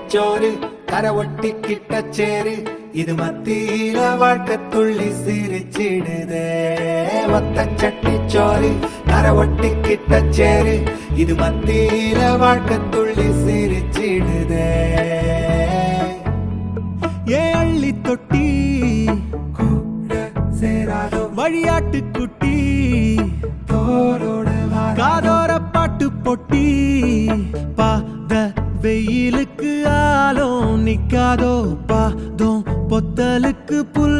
சோறு கரை ஒட்டி கிட்ட சேரு இது மத்தியில வாழ்க்கை துள்ளி சிரிச்சிடுதே ஒத்த சட்டி சோறு கரை ஒட்டி கிட்ட சேரு இது மத்தியில வாழ்க்கை துள்ளி சிரிச்சிடுதே ஏ அள்ளி தொட்டி கூட சேராதோ வழியாட்டு குட்டி தோரோட காதோர பாட்டு பொட்டி பாத வெயிலுக்கு ஆலோ நிக்காதோ பாதம் பொத்தலுக்கு புல்